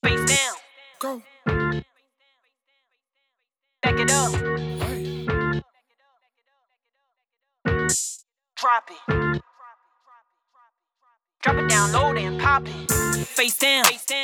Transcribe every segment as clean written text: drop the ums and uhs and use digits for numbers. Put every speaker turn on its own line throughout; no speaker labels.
Face down.
Go.
Back it up.
Hey.
Drop it. Drop it down, low and pop it. Face down.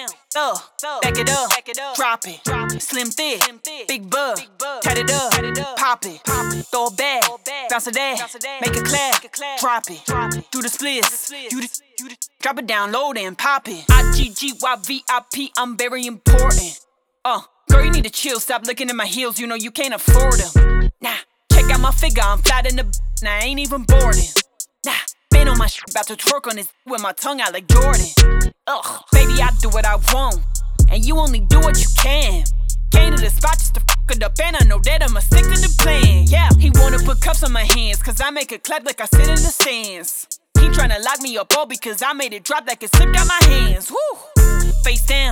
Back it up. Drop it. Slim thick. Big bug. Tat it up. Pop it. Throw it back. Bounce it there. Make it clap. Drop it. Do the splits. Drop it down, low and pop it. IGGYVIP, I'm very important. Girl, you need to chill. Stop looking at my heels. You know you can't afford them. Nah, check out my figure. I'm fat in the. Nah, I ain't even boarding. Nah, been on my shit, about to twerk on this with my tongue out like Jordan. Baby, I do what I want, and you only do what you can. Came to the spot just to fuck it up, and I know that I'ma stick to the plan. Yeah, he wanna put cups on my hands, cause I make it clap like I sit in the stands. He tryna lock me up all because I made it drop like it slipped out my hands. Woo! Face down.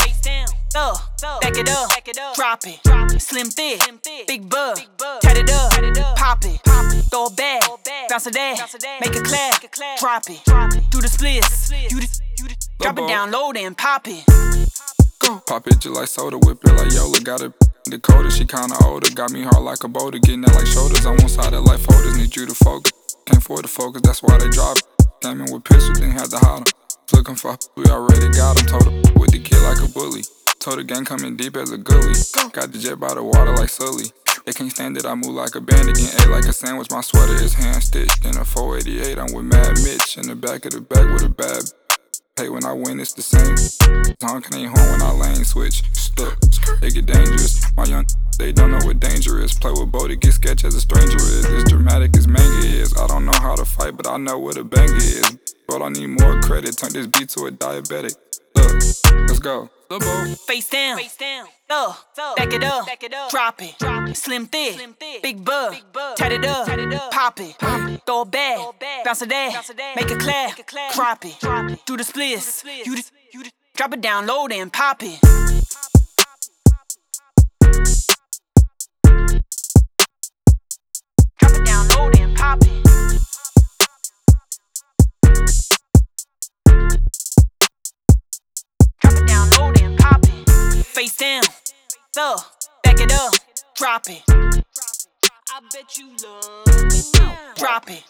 Back it up. Drop it. Slim thick. Big bug. Tat it up. Pop it. Throw it back. Bounce it there. Make it clap. Drop it. Do the splits. Drop it down low and pop it.
Go. Pop it just like soda. Whip it like Yola. Got it Dakota. She kinda older. Got me hard like a boulder. Getting it like shoulders. I want side it like folders. Need you to focus. Can't afford to focus. That's why they drop it. Came in with pistols. Didn't have to hide 'em. Looking for we already got him. Told her with the kid like a bully. Told the gang coming deep as a gully. Got the jet by the water like Sully. They can't stand it, I move like a bandit. Getting ate like a sandwich, my sweater is hand stitched. In a 488, I'm with Mad Mitch. In the back of the back with a bad. Hey, when I win, it's the same. Honkin' ain't home when I lane switch. Stuck, they get dangerous. My young, they don't know what danger is. Play with Bodie, get sketch as a stranger is. As dramatic as manga is. I don't know how to fight, but I know what a banger is. But I need more credit, turn this beat to a diabetic. Look, let's go.
Face down. Back it up. Drop it. Slim thick. Big bug. Tat it up. Pop it. Throw it back. Bounce it there. Make it clap. Drop it. Do the splits. Drop it down low and pop it. Drop it down low and pop it. Face down, back it up, drop it. I bet you love me now. Drop it.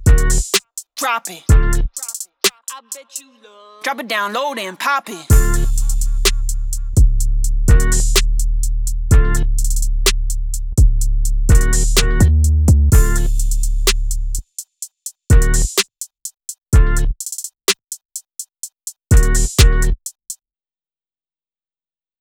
Drop it. I bet you love. Drop it down low and pop it.